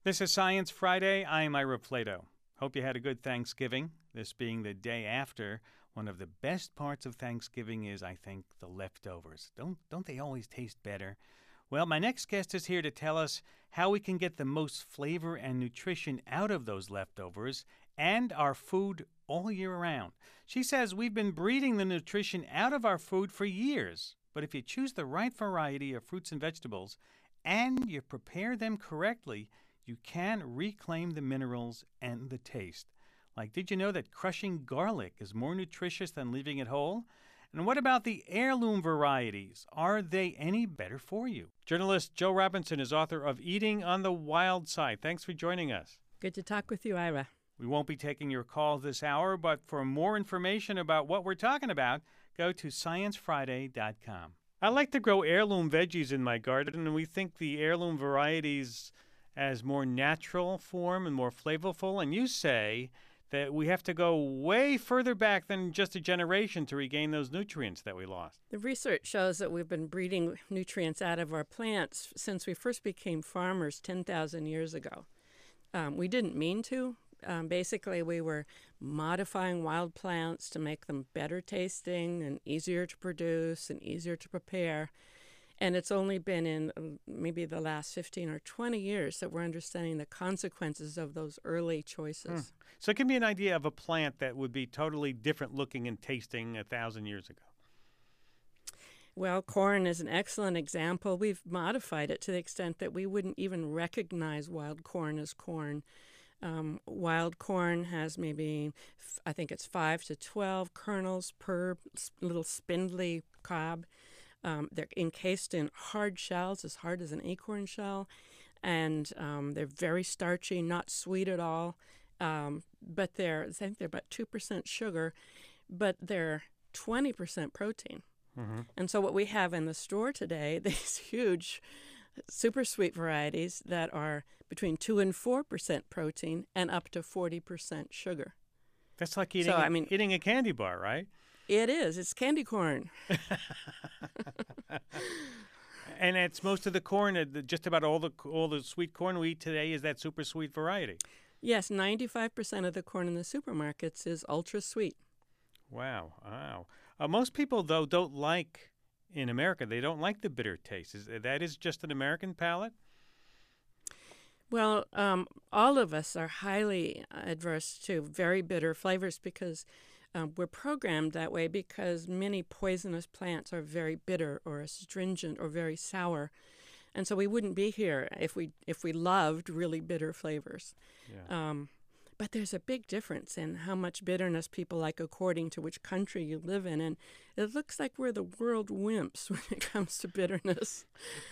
This is Science Friday. I'm Ira Plato. Hope you had a good Thanksgiving. This being the day after, one of the best parts of Thanksgiving is, I think, the leftovers. Don't they always taste better? Well, my next guest is here to tell us how we can get the most flavor and nutrition out of those leftovers and our food all year round. She says we've been breeding the nutrition out of our food for years, but if you choose the right variety of fruits and vegetables and you prepare them correctly, you can reclaim the minerals and the taste. Like, did you know that crushing garlic is more nutritious than leaving it whole? And what about the heirloom varieties? Are they any better for you? Journalist Joe Robinson is author of Eating on the Wild Side. Thanks for joining us. Good to talk with you, Ira. We won't be taking your calls this hour, but for more information about what we're talking about, go to sciencefriday.com. I like to grow heirloom veggies in my garden, and we think the heirloom varieties as more natural form and more flavorful. And you say that we have to go way further back than just a generation to regain those nutrients that we lost. The research shows that we've been breeding nutrients out of our plants since we first became farmers 10,000 years ago. We didn't mean to. Basically, we were modifying wild plants to make them better tasting and easier to produce and easier to prepare. And it's only been in maybe the last 15 or 20 years that we're understanding the consequences of those early choices. So give me an idea of a plant that would be totally different looking and tasting 1,000 years ago. Well, corn is an excellent example. We've modified it to the extent that we wouldn't even recognize wild corn as corn. Wild corn has maybe, I think it's 5 to 12 kernels per little spindly cob. They're encased in hard shells, as hard as an acorn shell, and they're very starchy, not sweet at all. But I think they're about 2% sugar, but they're 20% protein. Mm-hmm. And so what we have in the store today, these huge super sweet varieties that are between 2 and 4% protein and up to 40% sugar. That's like eating a candy bar, right? It is. It's candy corn. And it's most of the corn, just about all the sweet corn we eat today is that super sweet variety. Yes, 95% of the corn in the supermarkets is ultra sweet. Wow. Most people, though, don't like, in America, they don't like the bitter taste. That is just an American palate? Well, all of us are highly adverse to very bitter flavors because we're programmed that way because many poisonous plants are very bitter or astringent or very sour. And so we wouldn't be here if we loved really bitter flavors. Yeah. But there's a big difference in how much bitterness people like according to which country you live in. And it looks like we're the world wimps when it comes to bitterness.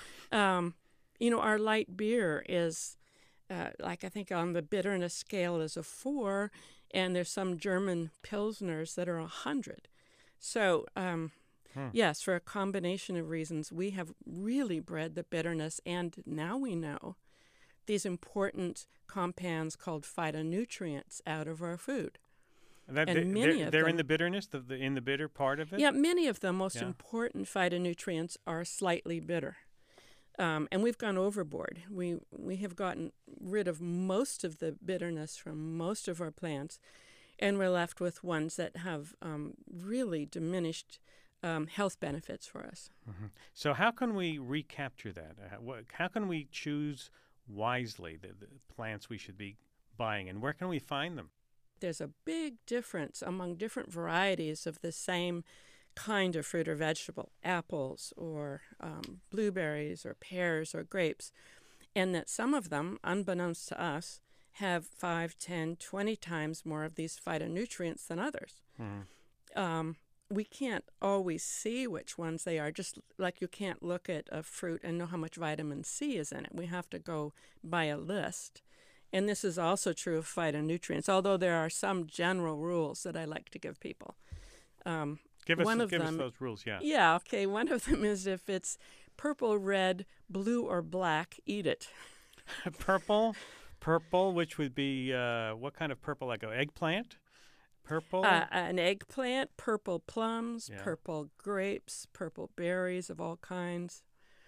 Our light beer is, I think on the bitterness scale is a 4, and there's some German Pilsners that are 100. So, yes, for a combination of reasons, we have really bred the bitterness, and now we know these important compounds called phytonutrients out of our food. They're in the bitterness, in the bitter part of it? Yeah, many of the most important phytonutrients are slightly bitter. And we've gone overboard. We have gotten rid of most of the bitterness from most of our plants, and we're left with ones that have really diminished health benefits for us. Mm-hmm. So how can we recapture that? How can we choose wisely the plants we should be buying, and where can we find them? There's a big difference among different varieties of the same kind of fruit or vegetable, apples or blueberries or pears or grapes, and that some of them, unbeknownst to us, have 5, 10, 20 times more of these phytonutrients than others. Mm. We can't always see which ones they are, just like you can't look at a fruit and know how much vitamin C is in it. We have to go by a list. And this is also true of phytonutrients, although there are some general rules that I like to give people. Give us those rules, yeah. Yeah, okay. One of them is if it's purple, red, blue, or black, eat it. Purple, which would be what kind of purple? Like an eggplant? Purple? An eggplant, purple plums, purple grapes, purple berries of all kinds.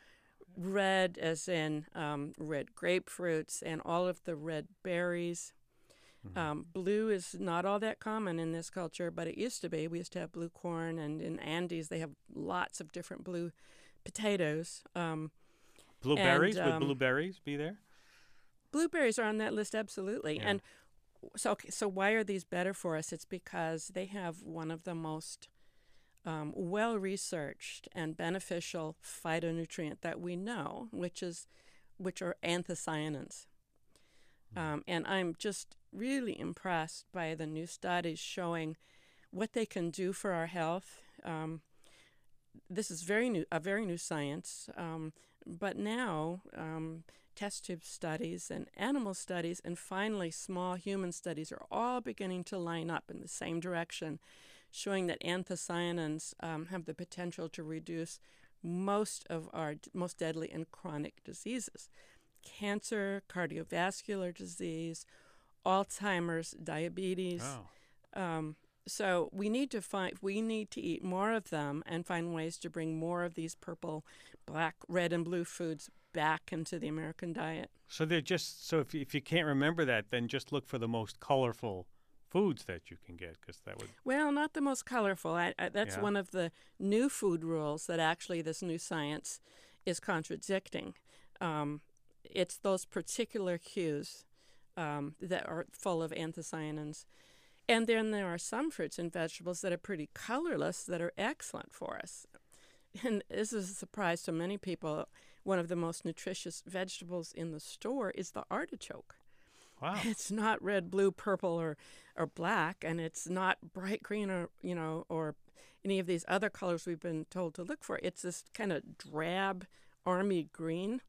red as in red grapefruits and all of the red berries. Blue is not all that common in this culture, but it used to be. We used to have blue corn, and in Andes they have lots of different blue potatoes. Blueberries? Would blueberries be there? Blueberries are on that list, absolutely. Yeah. And so why are these better for us? It's because they have one of the most well-researched and beneficial phytonutrient that we know, which are anthocyanins. And I'm just really impressed by the new studies showing what they can do for our health. This is a very new science, but now test tube studies and animal studies and finally small human studies are all beginning to line up in the same direction, showing that anthocyanins have the potential to reduce most of our most deadly and chronic diseases. Cancer, cardiovascular disease, Alzheimer's, diabetes. So we need to eat more of them and find ways to bring more of these purple, black, red, and blue foods back into the American diet. So if you can't remember that, then just look for the most colorful foods that you can get, because that would. Well, not the most colorful. That's one of the new food rules that actually this new science is contradicting. It's those particular hues that are full of anthocyanins. And then there are some fruits and vegetables that are pretty colorless that are excellent for us. And this is a surprise to many people. One of the most nutritious vegetables in the store is the artichoke. Wow. It's not red, blue, purple, or black, and it's not bright green or any of these other colors we've been told to look for. It's this kind of drab army green.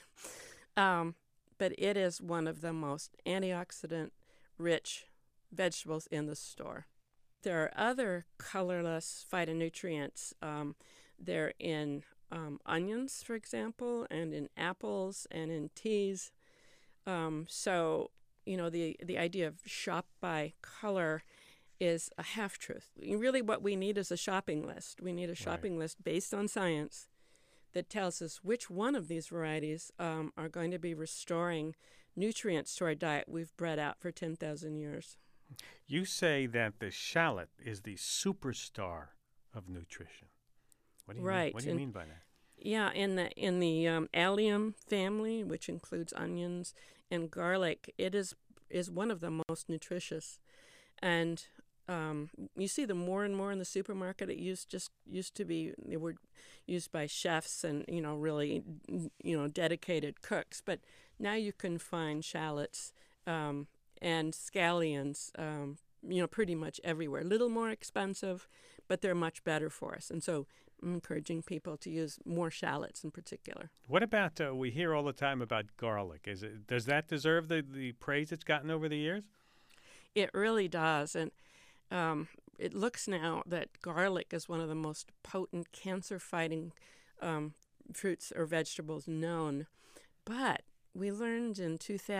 But it is one of the most antioxidant-rich vegetables in the store. There are other colorless phytonutrients. They're in onions, for example, and in apples and in teas. So, the idea of shop by color is a half-truth. Really what we need is a shopping list. We need a shopping list based on science that tells us which one of these varieties are going to be restoring nutrients to our diet we've bred out for 10,000 years. You say that the shallot is the superstar of nutrition. What do you mean? What do you mean by that? Yeah, in the allium family, which includes onions and garlic, it is one of the most nutritious, and you see them more and more in the supermarket. It used to be they were used by chefs and really dedicated cooks, but now you can find shallots and scallions pretty much everywhere. A little more expensive, but they're much better for us, and so I'm encouraging people to use more shallots in particular. What about, we hear all the time about garlic. Does that deserve the praise it's gotten over the years? It really does. And it looks now that garlic is one of the most potent cancer-fighting fruits or vegetables known. But we learned in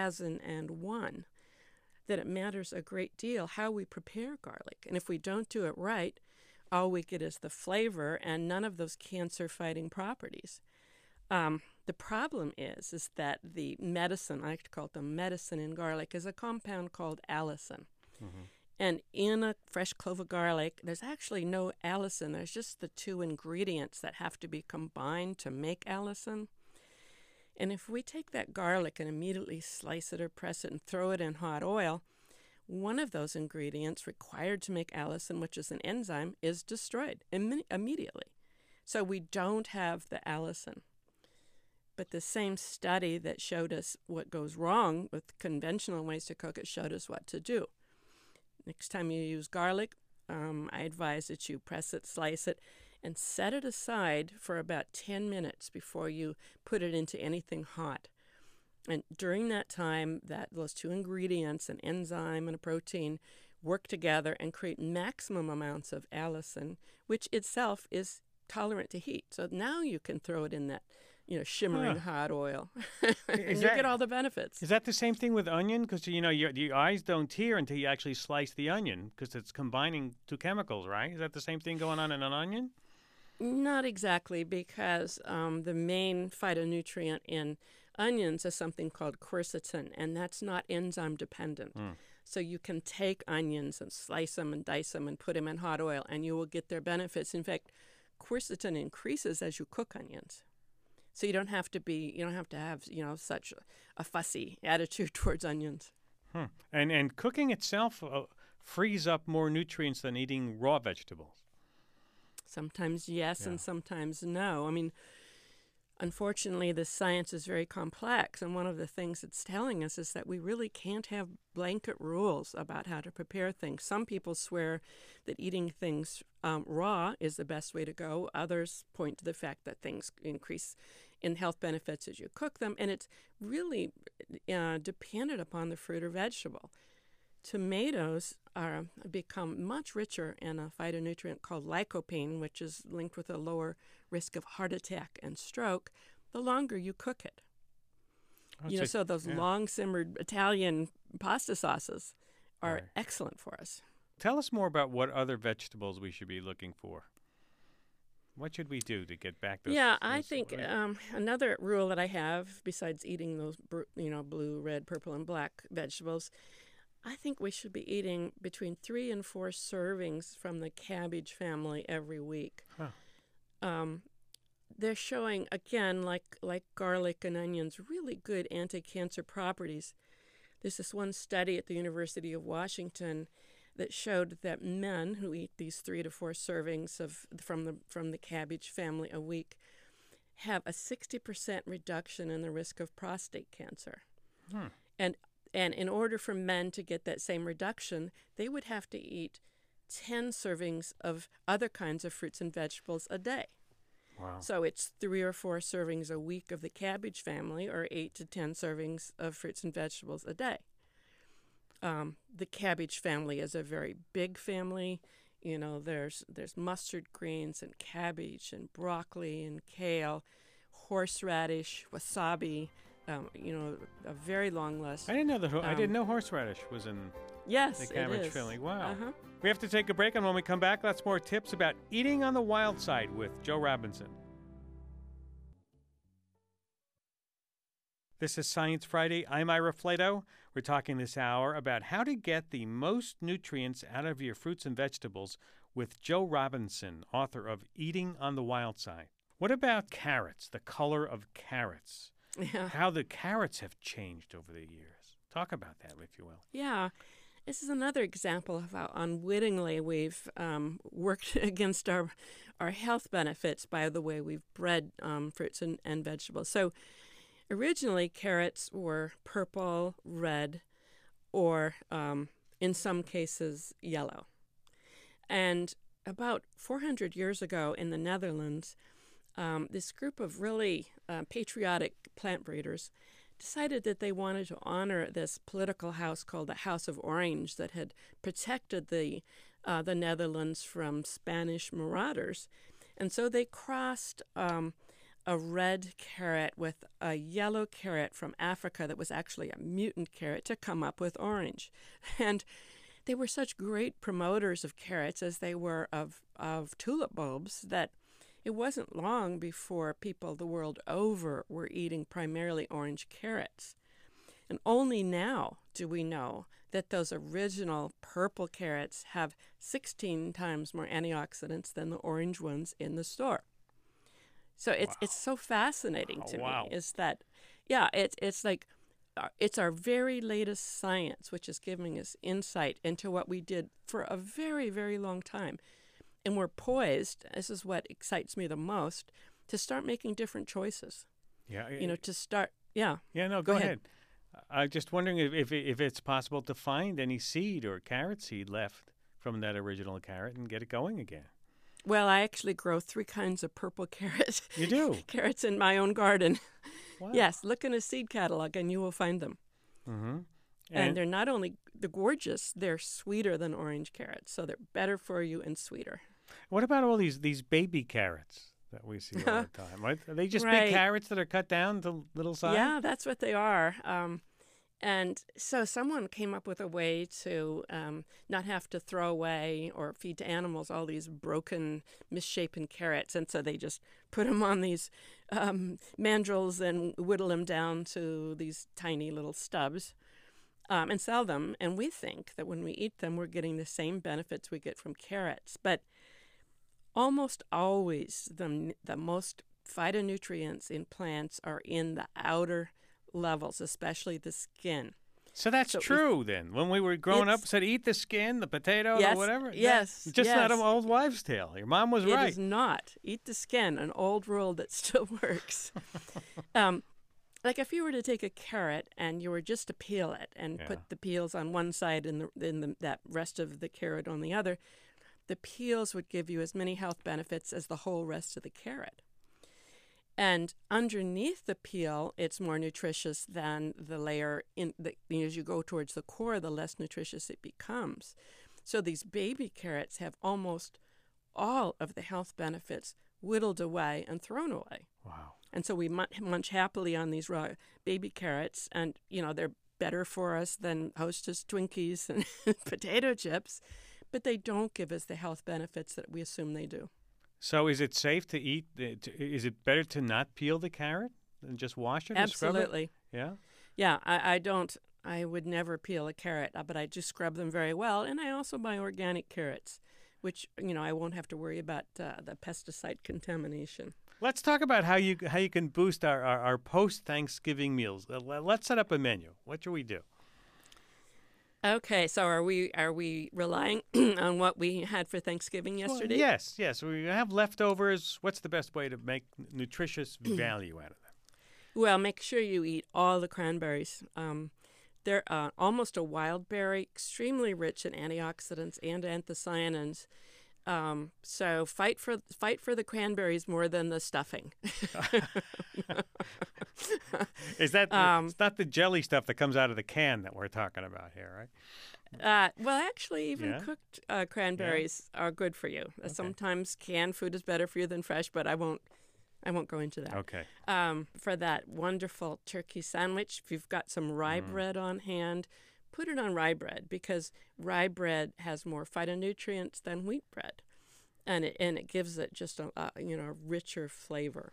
2001 that it matters a great deal how we prepare garlic. And if we don't do it right, all we get is the flavor and none of those cancer-fighting properties. The problem is that the medicine, I like to call it the medicine in garlic, is a compound called allicin. Mm-hmm. And in a fresh clove of garlic, there's actually no allicin. There's just the two ingredients that have to be combined to make allicin. And if we take that garlic and immediately slice it or press it and throw it in hot oil, one of those ingredients required to make allicin, which is an enzyme, is destroyed immediately. So we don't have the allicin. But the same study that showed us what goes wrong with conventional ways to cook it showed us what to do. Next time you use garlic, I advise that you press it, slice it, and set it aside for about 10 minutes before you put it into anything hot. And during that time, those two ingredients, an enzyme and a protein, work together and create maximum amounts of allicin, which itself is tolerant to heat. So now you can throw it in that, shimmering hot oil, and you get all the benefits. Is that the same thing with onion? Because your eyes don't tear until you actually slice the onion, because it's combining two chemicals, right? Is that the same thing going on in an onion? Not exactly, because the main phytonutrient in onions is something called quercetin, and that's not enzyme dependent. So you can take onions and slice them and dice them and put them in hot oil, and you will get their benefits. In fact, quercetin increases as you cook onions. So you don't have to have such a fussy attitude towards onions. And cooking itself frees up more nutrients than eating raw vegetables. Sometimes yes, Yeah. and sometimes no. I mean, unfortunately, the science is very complex, and one of the things it's telling us is that we really can't have blanket rules about how to prepare things. Some people swear that eating things raw is the best way to go. Others point to the fact that things increase in health benefits as you cook them, and it's really dependent upon the fruit or vegetable. Tomatoes become much richer in a phytonutrient called lycopene, which is linked with a lower risk of heart attack and stroke, the longer you cook it. So those long-simmered Italian pasta sauces are excellent for us. Tell us more about what other vegetables we should be looking for. What should we do to get back those? I think another rule that I have, besides eating those blue, red, purple, and black vegetables, I think we should be eating between 3 and 4 servings from the cabbage family every week. They're showing, again, like garlic and onions, really good anti-cancer properties. There's this one study at the University of Washington that showed that men who eat these 3 to 4 servings from the cabbage family a week have a 60% reduction in the risk of prostate cancer. And in order for men to get that same reduction, they would have to eat 10 servings of other kinds of fruits and vegetables a day. Wow. So it's 3 or 4 servings a week of the cabbage family, or 8 to 10 servings of fruits and vegetables a day. The cabbage family is a very big family. There's mustard greens and cabbage and broccoli and kale, horseradish, wasabi. A very long list. I didn't know I didn't know horseradish was in yes, the cabbage it is. family. Wow. Uh-huh. We have to take a break, and when we come back, lots more tips about eating on the wild side with Joe Robinson. This is Science Friday. I'm Ira Flato. We're talking this hour about how to get the most nutrients out of your fruits and vegetables with Joe Robinson, author of Eating on the Wild Side. What about carrots, the color of carrots? Yeah. How the carrots have changed over the years. Talk about that, if you will. Yeah. This is another example of how unwittingly we've worked against our health benefits by the way we've bred fruits and vegetables. So originally, carrots were purple, red, or in some cases, yellow. And about 400 years ago in the Netherlands, this group of really patriotic plant breeders decided that they wanted to honor this political house called the House of Orange that had protected the Netherlands from Spanish marauders. And so they crossed a red carrot with a yellow carrot from Africa that was actually a mutant carrot to come up with orange. And they were such great promoters of carrots as they were of tulip bulbs that it wasn't long before people the world over were eating primarily orange carrots. And only now do we know that those original purple carrots have 16 times more antioxidants than the orange ones in the store. So it's so fascinating to me is that, it's like it's our very latest science which is giving us insight into what we did for a very, very long time. And we're poised, this is what excites me the most, to start making different choices. Yeah. To start, Yeah, no, go ahead. I'm just wondering if it's possible to find any seed or carrot seed left from that original carrot and get it going again. Well, I actually grow 3 kinds of purple carrots. You do? Carrots in my own garden. Wow. Yes, look in a seed catalog and you will find them. Mm-hmm. And they're not only gorgeous, they're sweeter than orange carrots. So they're better for you and sweeter. What about all these baby carrots that we see all the time? Right? Are they just Right. big carrots that are cut down to little size? Yeah, that's what they are. And so someone came up with a way to not have to throw away or feed to animals all these broken, misshapen carrots. And so they just put them on these mandrels and whittle them down to these tiny little stubs and sell them. And we think that when we eat them, we're getting the same benefits we get from carrots. But almost always the most phytonutrients in plants are in the outer levels, especially the skin. So that's true then. When we were growing up, said eat the skin, the potato, yes, or whatever. Yes, just not an old wives' tale. Your mom was right. It is not. Eat the skin, an old rule that still works. Like if you were to take a carrot and you were just to peel it and put the peels on one side and that rest of the carrot on the other, the peels would give you as many health benefits as the whole rest of the carrot. And underneath the peel, it's more nutritious than the layer as you go towards the core, the less nutritious it becomes. So these baby carrots have almost all of the health benefits whittled away and thrown away. Wow. And so we munch happily on these raw baby carrots, and, they're better for us than Hostess Twinkies and potato chips, but they don't give us the health benefits that we assume they do. So is it safe to eat? Is it better to not peel the carrot than just wash it? Absolutely. Yeah? Yeah, I would never peel a carrot, but I just scrub them very well. And I also buy organic carrots, which, I won't have to worry about the pesticide contamination. Let's talk about how you can boost our post-Thanksgiving meals. Let's set up a menu. What should we do? Okay, so are we relying on what we had for Thanksgiving yesterday? Well, yes. We have leftovers. What's the best way to make nutritious value out of them? Well, make sure you eat all the cranberries. They're almost a wild berry, extremely rich in antioxidants and anthocyanins. So fight for the cranberries more than the stuffing. Is that it's not the jelly stuff that comes out of the can that we're talking about here, right? Well, actually, even cooked cranberries are good for you. Okay. Sometimes canned food is better for you than fresh, but I won't go into that. Okay. For that wonderful turkey sandwich, if you've got some rye bread on hand, put it on rye bread, because rye bread has more phytonutrients than wheat bread, and it gives it just a richer flavor.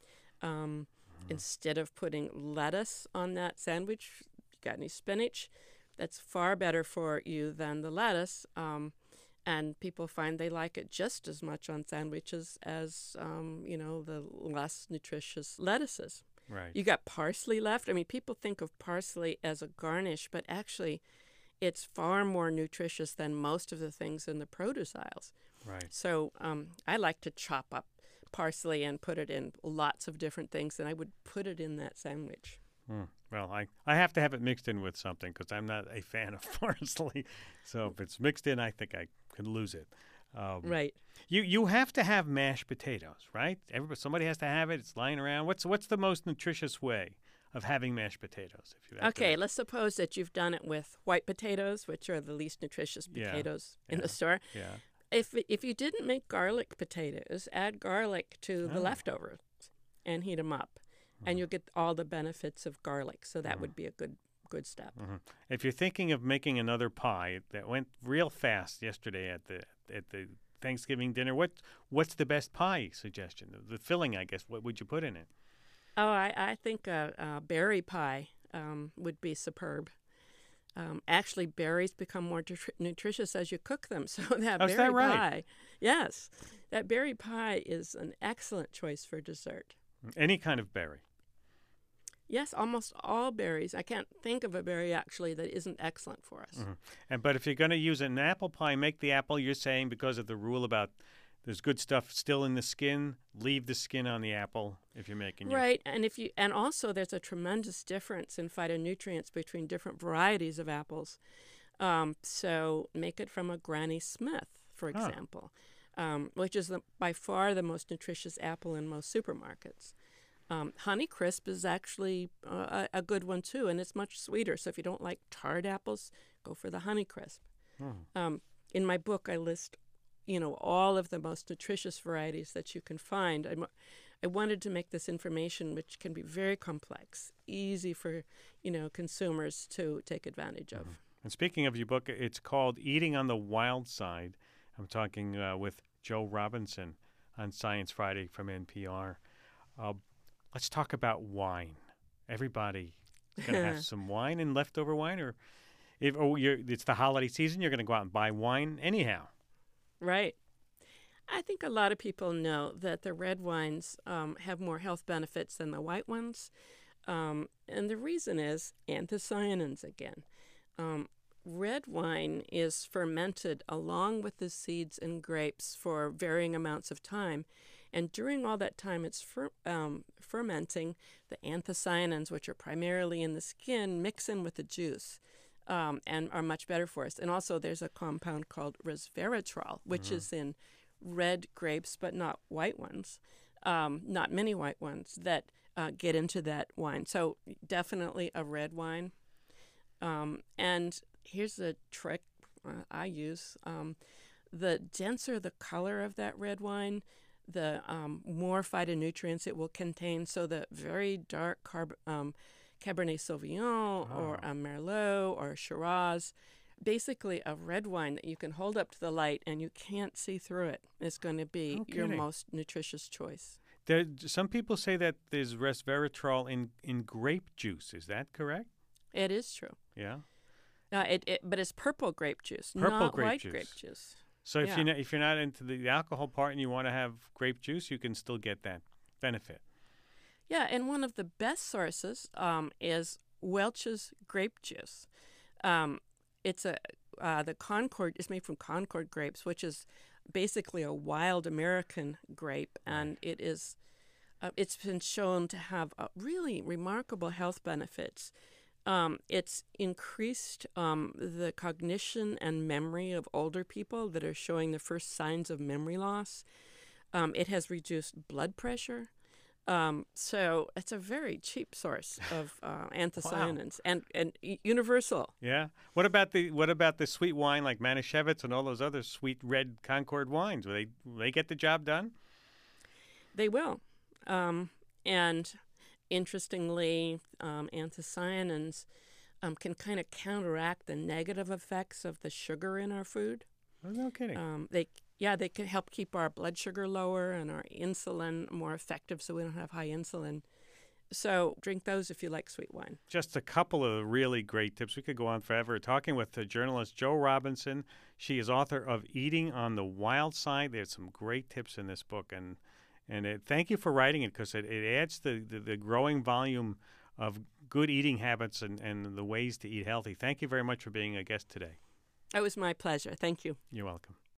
Instead of putting lettuce on that sandwich, you got any spinach, that's far better for you than the lettuce. And people find they like it just as much on sandwiches as the less nutritious lettuces. Right. You got parsley left. I mean, people think of parsley as a garnish, but actually it's far more nutritious than most of the things in the produce aisles. Right. So I like to chop up parsley and put it in lots of different things, and I would put it in that sandwich. Well, I have to have it mixed in with something because I'm not a fan of parsley. So if it's mixed in, I think I could lose it. Right. You have to have mashed potatoes, right? Somebody has to have it. It's lying around. What's the most nutritious way of having mashed potatoes? Okay, let's suppose that you've done it with white potatoes, which are the least nutritious potatoes in the store. Yeah. If you didn't make garlic potatoes, add garlic to the leftovers and heat them up, and you'll get all the benefits of garlic. So that would be a good step. If you're thinking of making another pie, that went real fast yesterday at the Thanksgiving dinner. What's the best pie suggestion? The filling, I guess. What would you put in it? Oh, I think a berry pie would be superb. Actually, berries become more nutritious as you cook them. So that berry is that right? pie, yes, that berry pie is an excellent choice for dessert. Any kind of berry. Yes, almost all berries. I can't think of a berry actually that isn't excellent for us. But if you're going to use an apple pie, make the apple. You're saying because of the rule about there's good stuff still in the skin. Leave the skin on the apple if you're making right. And also there's a tremendous difference in phytonutrients between different varieties of apples. So make it from a Granny Smith, for example, which is by far the most nutritious apple in most supermarkets. Honeycrisp is actually a good one too, and it's much sweeter. So if you don't like tart apples, go for the Honeycrisp. In my book, I list all of the most nutritious varieties that you can find. I wanted to make this information, which can be very complex, easy for, consumers to take advantage of. And speaking of your book, it's called Eating on the Wild Side. I'm talking with Joe Robinson on Science Friday from NPR. Let's talk about wine. Everybody going to have some wine and leftover wine, or it's the holiday season, you're going to go out and buy wine anyhow. Right. I think a lot of people know that the red wines have more health benefits than the white ones. And the reason is anthocyanins again. Red wine is fermented along with the seeds and grapes for varying amounts of time. And during all that time it's fermenting, the anthocyanins, which are primarily in the skin, mix in with the juice and are much better for us. And also there's a compound called resveratrol, which is in red grapes, but not white ones, not many white ones that get into that wine. So definitely a red wine. And here's a trick I use. The denser the color of that red wine, the more phytonutrients it will contain. So the very dark Cabernet Sauvignon or a Merlot or a Shiraz, basically a red wine that you can hold up to the light and you can't see through it, is going to be your most nutritious choice. Some people say that there's resveratrol in grape juice. Is that correct? It is true. Yeah. But it's purple grape juice, purple not grape white juice. grape juice. So if you're not into the alcohol part and you want to have grape juice, you can still get that benefit. Yeah, and one of the best sources is Welch's grape juice. It's the Concord is made from Concord grapes, which is basically a wild American grape, and it is. It's been shown to have really remarkable health benefits. It's increased the cognition and memory of older people that are showing the first signs of memory loss. It has reduced blood pressure. So it's a very cheap source of anthocyanins and universal. Yeah. What about the sweet wine like Manischewitz and all those other sweet red Concord wines? Will they get the job done? They will. And interestingly, anthocyanins can kind of counteract the negative effects of the sugar in our food. Oh, no kidding. They can help keep our blood sugar lower and our insulin more effective so we don't have high insulin. So drink those if you like sweet wine. Just a couple of really great tips. We could go on forever. Talking with the journalist Joe Robinson. She is author of Eating on the Wild Side. There's some great tips in this book. And thank you for writing it, because it adds the growing volume of good eating habits and the ways to eat healthy. Thank you very much for being a guest today. It was my pleasure. Thank you. You're welcome.